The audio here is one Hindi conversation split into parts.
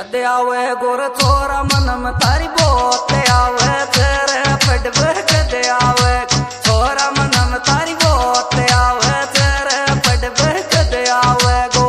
कदे आवे गोर छोरा मन में तारी बोत आवे तेरे पड़वे कदे आवे छोरा मन में तारी बोत आवे तेरे पड़वे कदे आवे गो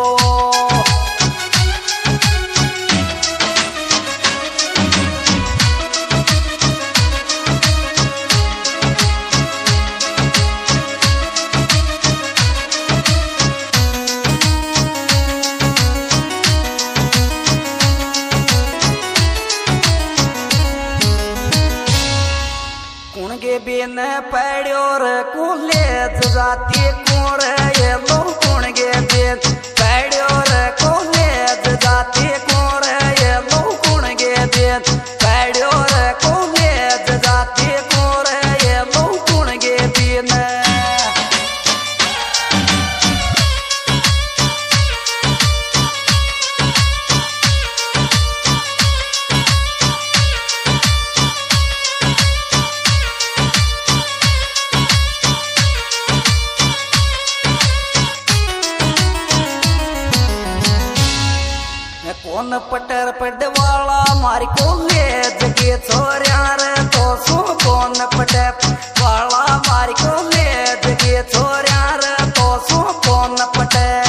बिन पड़ो रे कुले जाती कुण ये लो कुण गे बिन पड़ो रे कुले जाती कुण ये लो कुण गे बिन पड़ो रे कुले जाती कुण ये लो कुण गे बिन कौन पटर पड़वाला मारी कॉलेज के छोरिया रे तो सो कौन पटर वाला मारी कॉलेज के छोरिया रे तो सो कौन पटर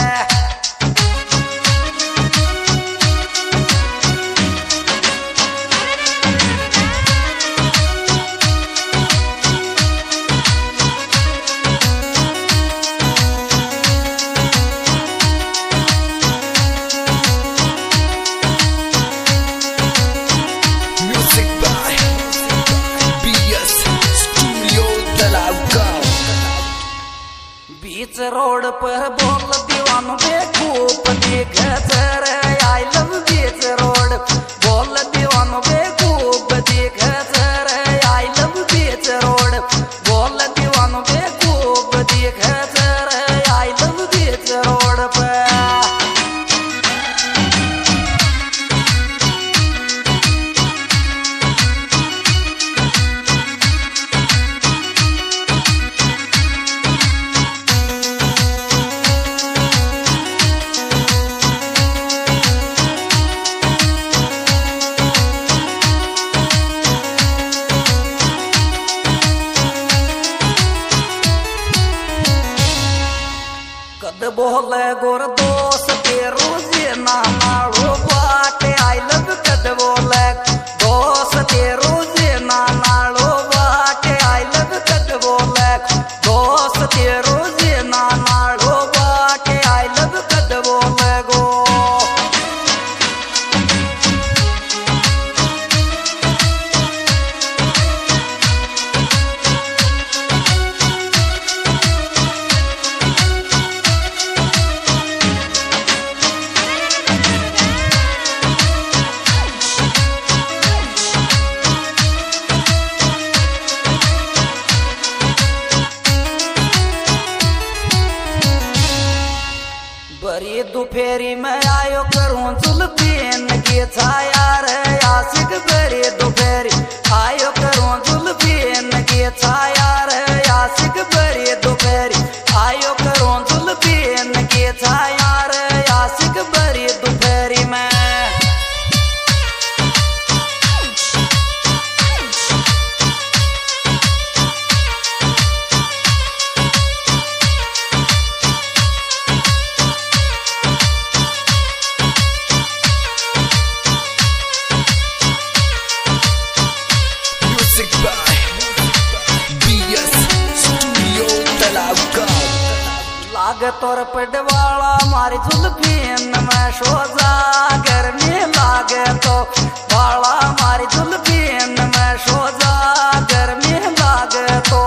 बीच रोड पर बोल दीवानों बेकूफ दिख रे आई लव बीच रोड बोल दीवानों बेकूफ दिख रे आई लव बीच रोड बोल दीवानों बेकूफ दिख रे आई लव बीच रोड पे बोल गोर दोस्त के रोजे ना नाड़ो बाटे आई लव कद बोल दोस्त के रोजे ना नाड़ो बाटे आई लव कद बोल दोस्त के रोजे ना नाड़ो बाटे आई लव कद बोल गो बड़ी दोपहरी में आयो करूं जुल्फीन की छाया रे आशिक बड़ी दोपहरी आयो करूं जुल्फीन की छाया रे आशिक बड़ी दोपहरी आयो करूं जुल्फीन की छाया रे आशिक बड़ी दोपहरी में लागे तोर पड़वाला मारी जुल्फीन में शोजा गर्मी लागे तो वाला मारी जुल्फीन में शोजा गर्मी लागे तो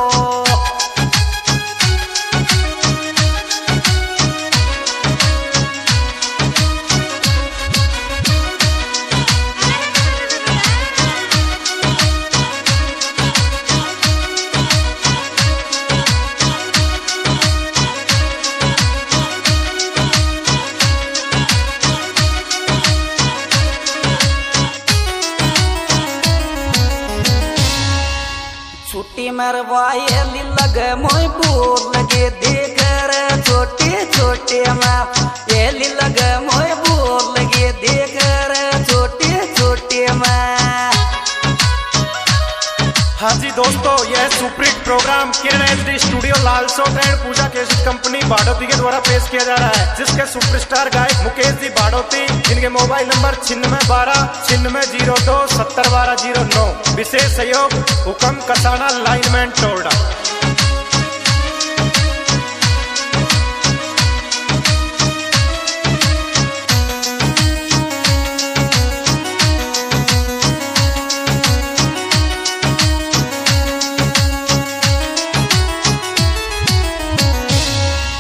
छुट्टी मरवाए लगे मोई बोल लगे देख रे छोटे छोटे में ये लगे मोई बोल लगे देख रे छोटे Kiran HD studio Lalsot and Pooja Kesari company भाड़ोती के द्वारा पेश किया जा रहा है, जिसके सुपरस्टार गायक मुकेश जी भाड़ोती, जिनके मोबाइल नंबर 9612 9602 701209। विशेष सहयोग हुकम कसाना लाइनमैन टोल्डा।